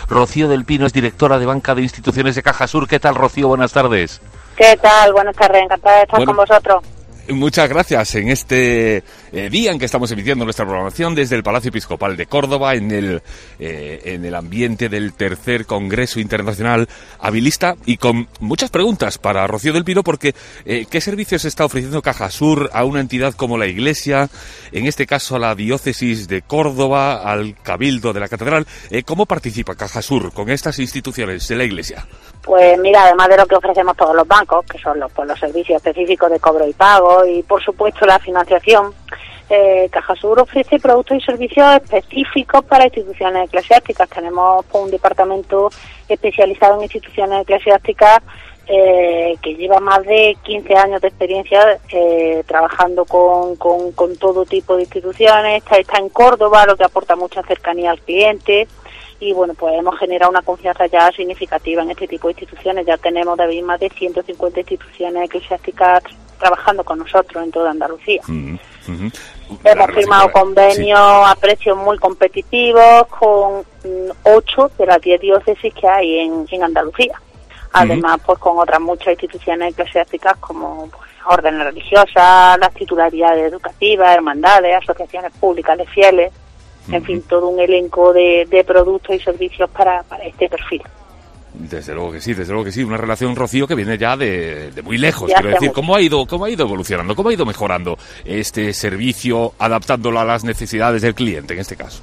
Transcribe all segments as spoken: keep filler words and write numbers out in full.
Rocío del Pino es directora de Banca de Instituciones de Cajasur. ¿Qué tal, Rocío? Buenas tardes. ¿Qué tal? Buenas tardes, encantada de estar bueno, con vosotros. Muchas gracias en este eh, día en que estamos emitiendo nuestra programación desde el Palacio Episcopal de Córdoba, en el eh, en el ambiente del tercer Congreso Internacional Habilista, y con muchas preguntas para Rocío del Pino, porque eh, ¿qué servicios está ofreciendo Cajasur a una entidad como la Iglesia, en este caso a la Diócesis de Córdoba, al Cabildo de la Catedral? Eh, ¿Cómo participa Cajasur con estas instituciones de la Iglesia? Pues mira, además de lo que ofrecemos todos los bancos, que son los, pues, los servicios específicos de cobro y pago y por supuesto la financiación, eh, Cajasur ofrece productos y servicios específicos para instituciones eclesiásticas. Tenemos pues, un departamento especializado en instituciones eclesiásticas eh, que lleva más de quince años de experiencia eh, trabajando con, con, con todo tipo de instituciones. Está, está en Córdoba, lo que aporta mucha cercanía al cliente. Y bueno, pues hemos generado una confianza ya significativa en este tipo de instituciones. Ya tenemos, David, más de ciento cincuenta instituciones eclesiásticas trabajando con nosotros en toda Andalucía. Mm, mm-hmm. Hemos firmado sí, convenios sí. a precios muy competitivos con ocho de las diez diócesis que hay en, en Andalucía. Además, mm-hmm. pues con otras muchas instituciones eclesiásticas como pues, órdenes religiosas, las titularidades educativas, hermandades, asociaciones públicas de fieles. En fin, todo un elenco de, de productos y servicios para, para este perfil. Desde luego que sí, desde luego que sí. Una relación, Rocío, que viene ya de, de muy lejos. Ya quiero decir, mucho. ¿cómo ha ido, cómo ha ido evolucionando? ¿Cómo ha ido mejorando este servicio, adaptándolo a las necesidades del cliente, en este caso?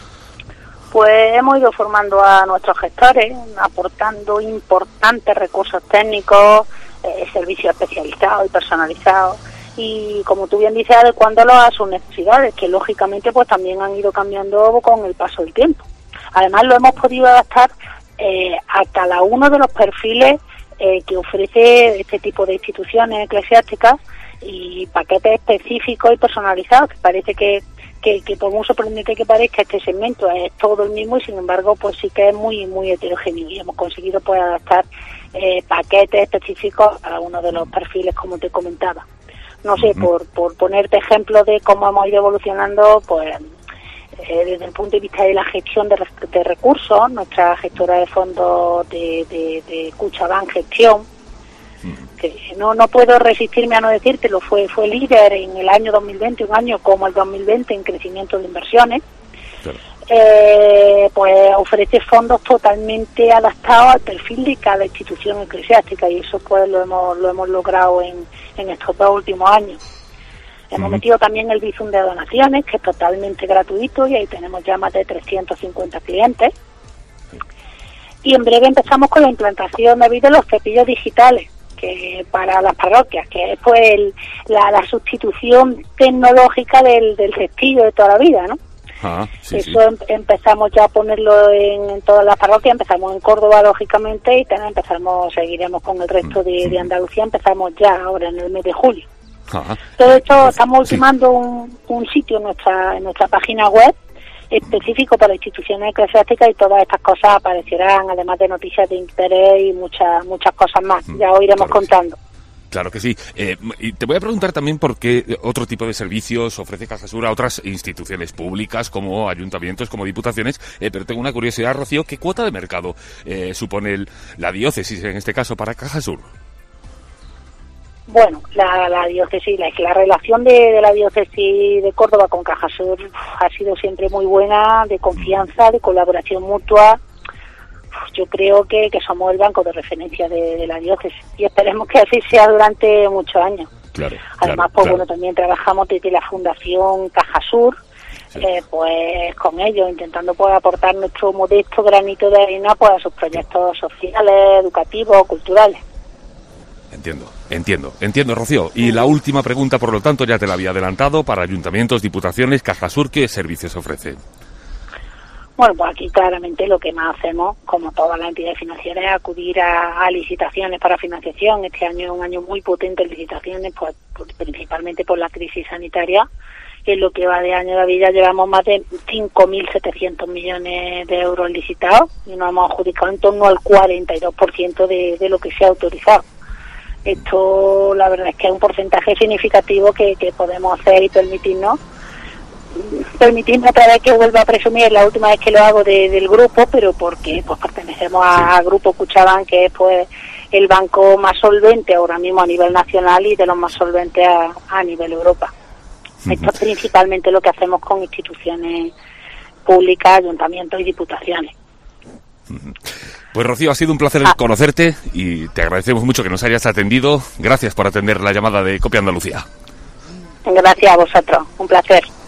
Pues hemos ido formando a nuestros gestores, aportando importantes recursos técnicos, eh, servicios especializados y personalizados. Y como tú bien dices, adecuándolo a sus necesidades, que lógicamente pues también han ido cambiando con el paso del tiempo. Además lo hemos podido adaptar eh, a cada uno de los perfiles eh, que ofrece este tipo de instituciones eclesiásticas y paquetes específicos y personalizados, que parece que, que, que por muy sorprendente que parezca, este segmento es todo el mismo y sin embargo pues sí que es muy muy heterogéneo y hemos conseguido pues adaptar eh, paquetes específicos a cada uno de los perfiles, como te comentaba. No sé, uh-huh. por, por ponerte ejemplo de cómo hemos ido evolucionando, pues eh, desde el punto de vista de la gestión de, de recursos, nuestra gestora de fondos de, de, de Cuchabank Gestión, uh-huh. que no no puedo resistirme a no decírtelo, fue fue líder en el año dos mil veinte, un año como el dos mil veinte en crecimiento de inversiones. Claro. Eh, pues ofrece fondos totalmente adaptados al perfil de cada institución eclesiástica y eso pues lo hemos lo hemos logrado en, en estos dos últimos años. Hemos uh-huh. metido también el Bizum de donaciones, que es totalmente gratuito y ahí tenemos ya más de trescientos cincuenta clientes. Y en breve empezamos con la implantación de los cepillos digitales, que para las parroquias, que es pues el, la, la sustitución tecnológica del, del cepillo de toda la vida, ¿no? Ah, sí, Eso sí. Em, empezamos ya a ponerlo en, en todas las parroquias, empezamos en Córdoba lógicamente y también empezamos, seguiremos con el resto de, de Andalucía, empezamos ya ahora en el mes de julio. Ajá. Todo esto estamos ultimando sí. un, un sitio en nuestra, en nuestra página web específico para instituciones eclesiásticas y todas estas cosas aparecerán, además de noticias de interés y muchas muchas cosas más, ya os iremos claro contando. Sí. Claro que sí. Eh, y te voy a preguntar también por qué otro tipo de servicios ofrece Cajasur a otras instituciones públicas como ayuntamientos, como diputaciones, eh, pero tengo una curiosidad, Rocío, ¿qué cuota de mercado eh, supone el, la diócesis, en este caso, para Cajasur? Bueno, la, la diócesis, la, la relación de, de la diócesis de Córdoba con Cajasur ha sido siempre muy buena, de confianza, de colaboración mutua. Yo creo que, que somos el banco de referencia de, de la diócesis y esperemos que así sea durante muchos años. Claro, Además, claro, pues claro. bueno, también trabajamos desde la Fundación Cajasur, sí. eh, pues con ellos, intentando pues aportar nuestro modesto granito de arena pues a sus proyectos sociales, educativos, culturales. Entiendo, entiendo, entiendo, Rocío. Y la última pregunta, por lo tanto, ya te la había adelantado, para ayuntamientos, diputaciones, Cajasur, ¿qué servicios ofrece? Bueno, pues aquí claramente lo que más hacemos, como todas las entidades financieras, es acudir a, a licitaciones para financiación. Este año es un año muy potente en licitaciones, pues, pues principalmente por la crisis sanitaria. En lo que va de año, David, ya llevamos más de cinco mil setecientos millones de euros licitados y nos hemos adjudicado en torno al cuarenta y dos por ciento de, de lo que se ha autorizado. Esto, la verdad es que es un porcentaje significativo que, que podemos hacer y permitirnos permitidme otra vez que vuelva a presumir, es la última vez que lo hago de, del grupo, pero porque pues pertenecemos a, a Grupo Cuchabank, que es pues el banco más solvente ahora mismo a nivel nacional y de los más solventes a, a nivel Europa. Uh-huh. Esto es principalmente lo que hacemos con instituciones públicas, ayuntamientos y diputaciones. Uh-huh. Pues Rocío, ha sido un placer ah. conocerte y te agradecemos mucho que nos hayas atendido. Gracias por atender la llamada de COPE Andalucía. Gracias a vosotros, un placer.